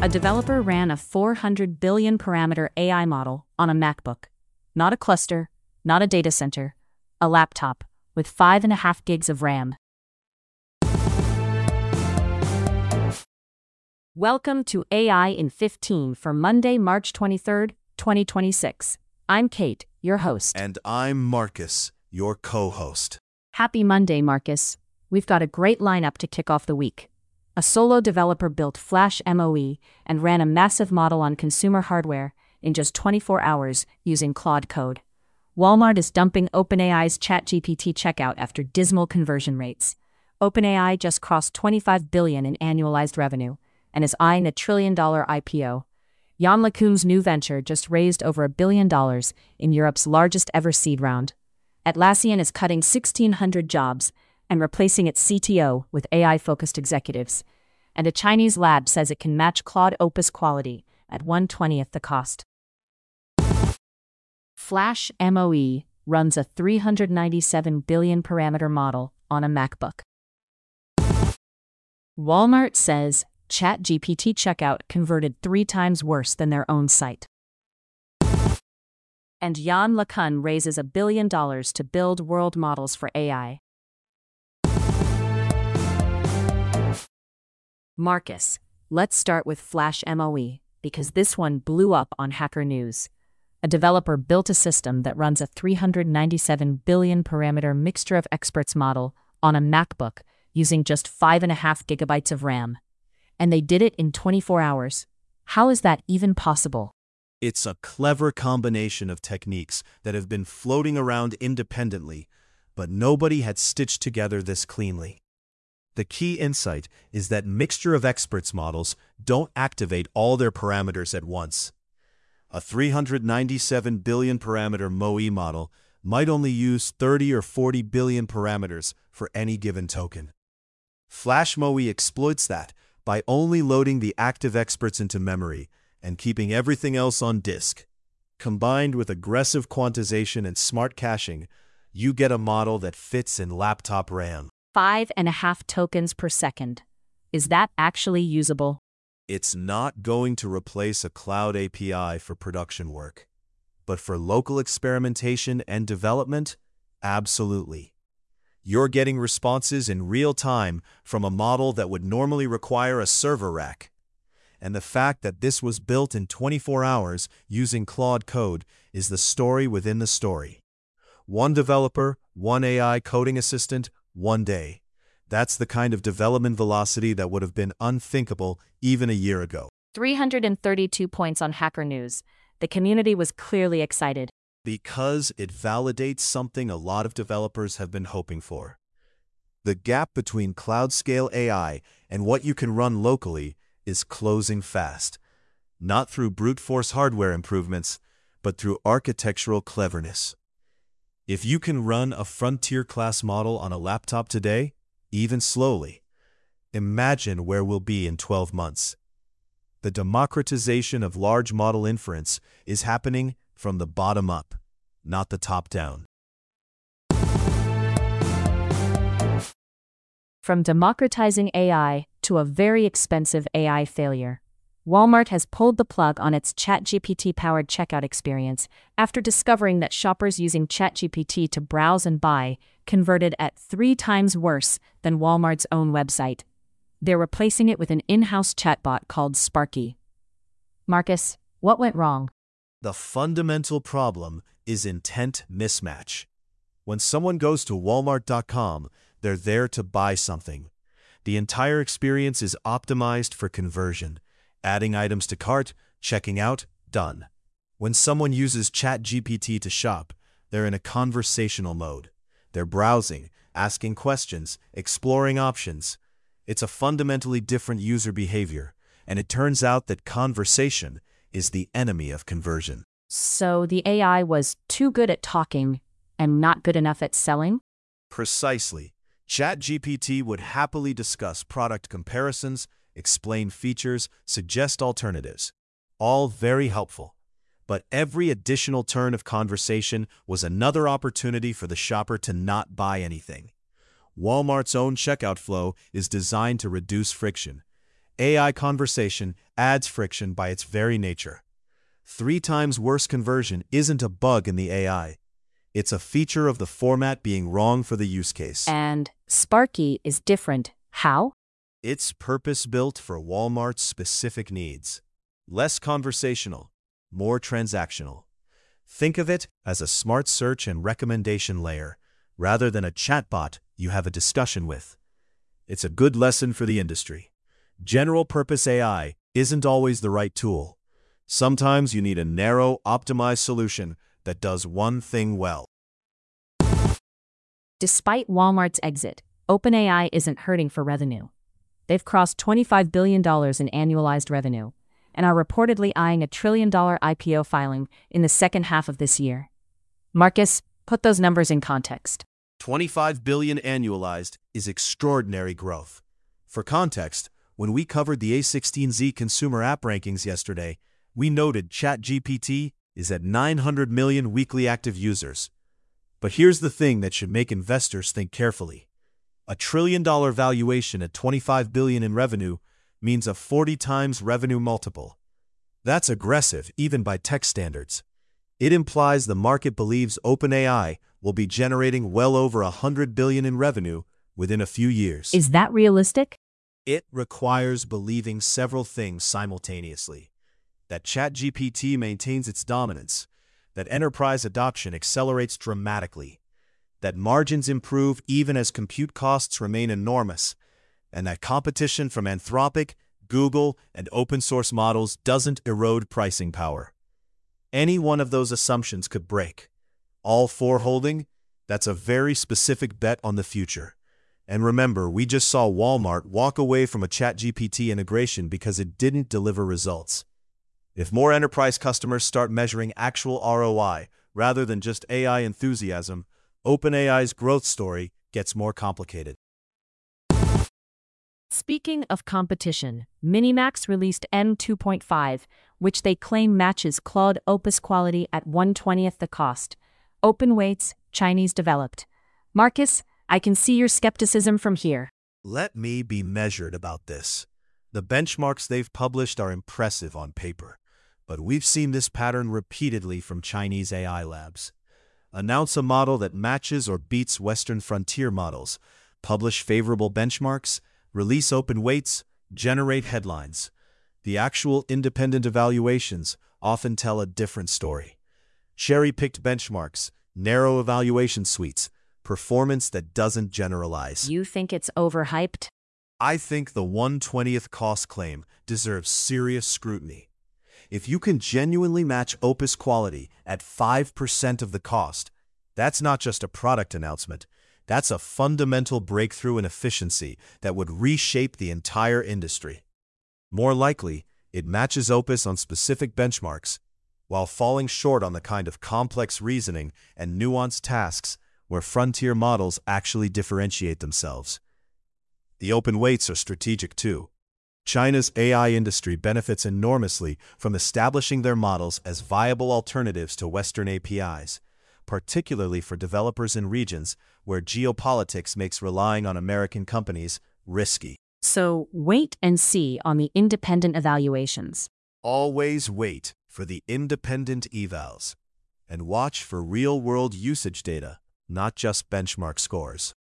A developer ran a 400 billion parameter AI model on a MacBook. Not a cluster, not a data center, a laptop with 5.5 gigs of RAM. Welcome to AI in 15 for Monday, March 23rd, 2026. I'm Kate, your host. And I'm Marcus, your co-host. Happy Monday, Marcus. We've got a great lineup to kick off the week. A solo developer built Flash MOE and ran a massive model on consumer hardware in just 24 hours using Claude Code. Walmart is dumping OpenAI's ChatGPT checkout after dismal conversion rates. OpenAI just crossed $25 billion in annualized revenue and is eyeing a $1 trillion IPO. Yann LeCun's new venture just raised over $1 billion in Europe's largest ever seed round. Atlassian is cutting 1,600 jobs and replacing its CTO with AI-focused executives. And a Chinese lab says it can match Claude Opus quality at 1/20th the cost. Flash MOE runs a 397 billion parameter model on a MacBook. Walmart says ChatGPT checkout converted 3 times worse than their own site. And Yann LeCun raises $1 billion to build world models for AI. Marcus, let's start with Flash MOE, because this one blew up on Hacker News. A developer built a system that runs a 397 billion parameter mixture of experts model on a MacBook using just 5.5 gigabytes of RAM. And they did it in 24 hours. How is that even possible? It's a clever combination of techniques that have been floating around independently, but nobody had stitched together this cleanly. The key insight is that mixture of experts models don't activate all their parameters at once. A 397 billion parameter MOE model might only use 30 or 40 billion parameters for any given token. Flash MOE exploits that by only loading the active experts into memory and keeping everything else on disk. Combined with aggressive quantization and smart caching, you get a model that fits in laptop RAM. 5.5 tokens per second. Is that actually usable? It's not going to replace a cloud API for production work. But for local experimentation and development, absolutely. You're getting responses in real time from a model that would normally require a server rack. And the fact that this was built in 24 hours using Claude Code is the story within the story. One developer, one AI coding assistant, one day. That's the kind of development velocity that would have been unthinkable even a year ago. 332 points on Hacker News. The community was clearly excited. Because it validates something a lot of developers have been hoping for. The gap between cloud-scale AI and what you can run locally is closing fast. Not through brute force hardware improvements, but through architectural cleverness. If you can run a frontier-class model on a laptop today, even slowly, imagine where we'll be in 12 months. The democratization of large model inference is happening from the bottom up, not the top down. From democratizing AI to a very expensive AI failure, Walmart has pulled the plug on its ChatGPT-powered checkout experience after discovering that shoppers using ChatGPT to browse and buy converted at 3 times worse than Walmart's own website. They're replacing it with an in-house chatbot called Sparky. Marcus, what went wrong? The fundamental problem is intent mismatch. When someone goes to Walmart.com, they're there to buy something. The entire experience is optimized for conversion. Adding items to cart, checking out, done. When someone uses ChatGPT to shop, they're in a conversational mode. They're browsing, asking questions, exploring options. It's a fundamentally different user behavior, and it turns out that conversation is the enemy of conversion. So the AI was too good at talking and not good enough at selling? Precisely. ChatGPT would happily discuss product comparisons, explain features, suggest alternatives. All very helpful. But every additional turn of conversation was another opportunity for the shopper to not buy anything. Walmart's own checkout flow is designed to reduce friction, AI conversation adds friction by its very nature. 3 times worse conversion isn't a bug in the AI. It's a feature of the format being wrong for the use case. And Sparky is different. How? It's purpose-built for Walmart's specific needs. Less conversational, more transactional. Think of it as a smart search and recommendation layer, rather than a chatbot you have a discussion with. It's a good lesson for the industry. General-purpose AI isn't always the right tool. Sometimes you need a narrow, optimized solution that does one thing well. Despite Walmart's exit, OpenAI isn't hurting for revenue. They've crossed $25 billion in annualized revenue and are reportedly eyeing a $1 trillion IPO filing in the second half of this year. Marcus, put those numbers in context. $25 billion annualized is extraordinary growth. For context, when we covered the A16Z consumer app rankings yesterday, we noted ChatGPT is at 900 million weekly active users. But here's the thing that should make investors think carefully. A $1 trillion valuation at $25 billion in revenue means a 40 times revenue multiple. That's aggressive, even by tech standards. It implies the market believes OpenAI will be generating well over $100 billion in revenue within a few years. Is that realistic? It requires believing several things simultaneously. That ChatGPT maintains its dominance, that enterprise adoption accelerates dramatically, that margins improve even as compute costs remain enormous, and that competition from Anthropic, Google, and open-source models doesn't erode pricing power. Any one of those assumptions could break. All 4 holding, that's a very specific bet on the future. And remember, we just saw Walmart walk away from a ChatGPT integration because it didn't deliver results. If more enterprise customers start measuring actual ROI rather than just AI enthusiasm, OpenAI's growth story gets more complicated. Speaking of competition, Minimax released M2.5, which they claim matches Claude Opus quality at 1/20th the cost. OpenWeight's Chinese developed. Marcus, I can see your skepticism from here. Let me be measured about this. The benchmarks they've published are impressive on paper, but we've seen this pattern repeatedly from Chinese AI labs. Announce a model that matches or beats Western frontier models, publish favorable benchmarks, release open weights, generate headlines. The actual independent evaluations often tell a different story. Cherry-picked benchmarks, narrow evaluation suites, performance that doesn't generalize. You think it's overhyped? I think the 1/20th cost claim deserves serious scrutiny. If you can genuinely match Opus quality at 5% of the cost, that's not just a product announcement. That's a fundamental breakthrough in efficiency that would reshape the entire industry. More likely, it matches Opus on specific benchmarks, while falling short on the kind of complex reasoning and nuanced tasks where frontier models actually differentiate themselves. The open weights are strategic too. China's AI industry benefits enormously from establishing their models as viable alternatives to Western APIs, particularly for developers in regions where geopolitics makes relying on American companies risky. So wait and see on the independent evaluations. Always wait for the independent evals, and watch for real-world usage data, not just benchmark scores.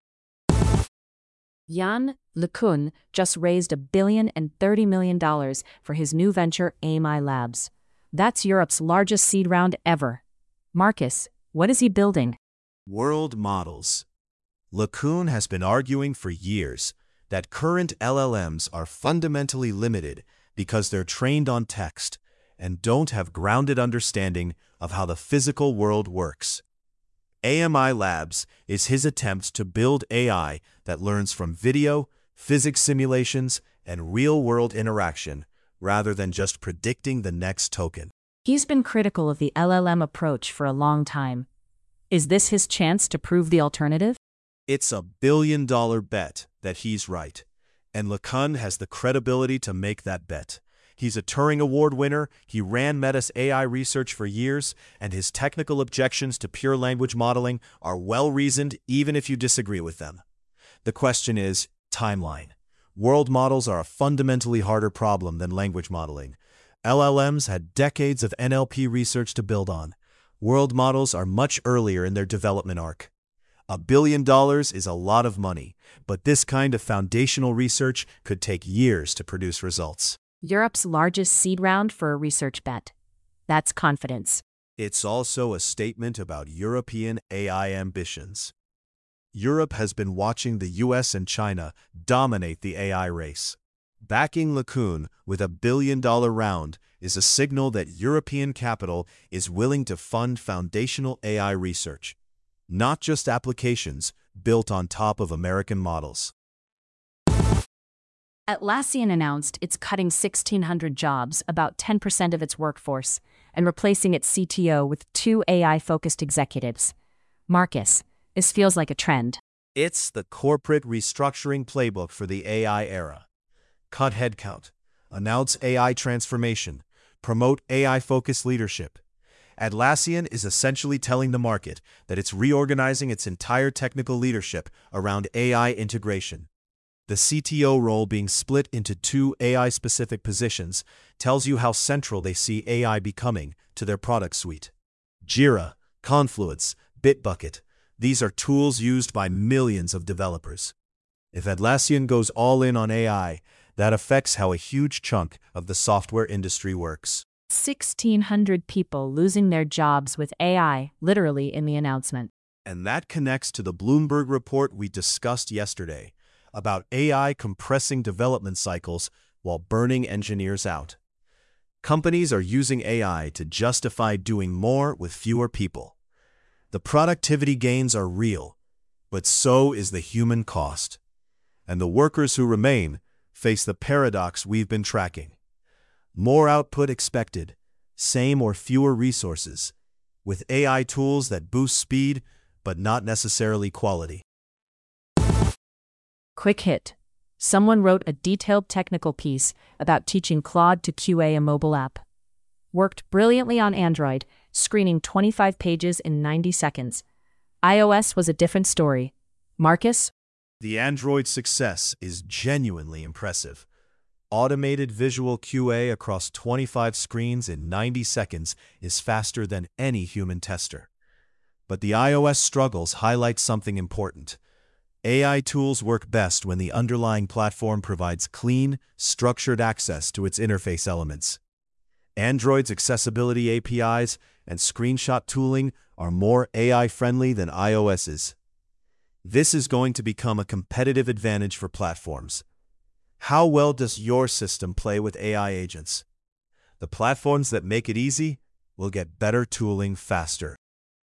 Yann LeCun just raised $1.03 billion for his new venture AMI Labs. That's Europe's largest seed round ever. Marcus, what is he building? World models. LeCun has been arguing for years that current LLMs are fundamentally limited because they're trained on text and don't have grounded understanding of how the physical world works. AMI Labs is his attempt to build AI that learns from video, physics simulations, and real-world interaction, rather than just predicting the next token. He's been critical of the LLM approach for a long time. Is this his chance to prove the alternative? It's $1 billion bet that he's right, and LeCun has the credibility to make that bet. He's a Turing Award winner, he ran Meta's AI research for years, and his technical objections to pure language modeling are well-reasoned even if you disagree with them. The question is, timeline. World models are a fundamentally harder problem than language modeling. LLMs had decades of NLP research to build on. World models are much earlier in their development arc. $1 billion is a lot of money, but this kind of foundational research could take years to produce results. Europe's largest seed round for a research bet. That's confidence. It's also a statement about European AI ambitions. Europe has been watching the US and China dominate the AI race. Backing LeCun with a $1 billion round is a signal that European capital is willing to fund foundational AI research, not just applications built on top of American models. Atlassian announced it's cutting 1,600 jobs, about 10% of its workforce, and replacing its CTO with 2 AI-focused executives. Marcus, this feels like a trend. It's the corporate restructuring playbook for the AI era. Cut headcount, announce AI transformation, promote AI-focused leadership. Atlassian is essentially telling the market that it's reorganizing its entire technical leadership around AI integration. The CTO role being split into 2 AI-specific positions tells you how central they see AI becoming to their product suite. Jira, Confluence, Bitbucket, these are tools used by millions of developers. If Atlassian goes all in on AI, that affects how a huge chunk of the software industry works. 1,600 people losing their jobs with AI, literally in the announcement. And that connects to the Bloomberg report we discussed yesterday about AI compressing development cycles while burning engineers out. Companies are using AI to justify doing more with fewer people. The productivity gains are real, but so is the human cost. And the workers who remain face the paradox we've been tracking. More output expected, same or fewer resources, with AI tools that boost speed but not necessarily quality. Quick hit. Someone wrote a detailed technical piece about teaching Claude to QA a mobile app. Worked brilliantly on Android, screening 25 pages in 90 seconds. iOS was a different story. Marcus? The Android success is genuinely impressive. Automated visual QA across 25 screens in 90 seconds is faster than any human tester. But the iOS struggles highlight something important. AI tools work best when the underlying platform provides clean, structured access to its interface elements. Android's accessibility APIs and screenshot tooling are more AI-friendly than iOS's. This is going to become a competitive advantage for platforms. How well does your system play with AI agents? The platforms that make it easy will get better tooling faster.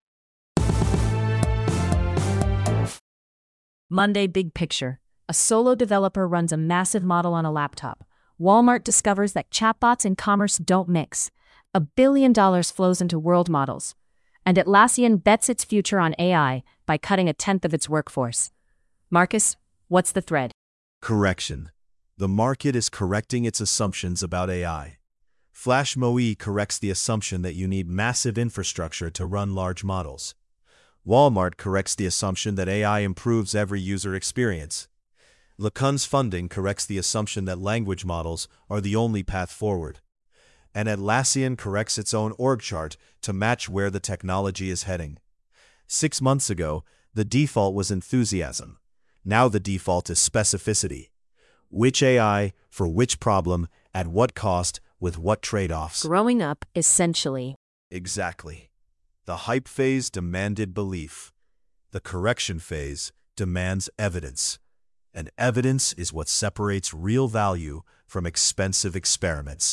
Monday big picture. A solo developer runs a massive model on a laptop. Walmart discovers that chatbots and commerce don't mix. $1 billion flows into world models. And Atlassian bets its future on AI by cutting 1/10 of its workforce. Marcus, what's the thread? Correction. The market is correcting its assumptions about AI. FlashMoE corrects the assumption that you need massive infrastructure to run large models. Walmart corrects the assumption that AI improves every user experience. LeCun's funding corrects the assumption that language models are the only path forward. And Atlassian corrects its own org chart to match where the technology is heading. 6 months ago, the default was enthusiasm. Now the default is specificity. Which AI, for which problem, at what cost, with what trade-offs? Growing up, essentially. Exactly. The hype phase demanded belief. The correction phase demands evidence. And evidence is what separates real value from expensive experiments.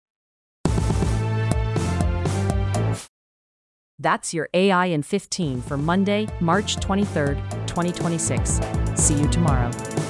That's your AI in 15 for Monday, March 23rd, 2026. See you tomorrow.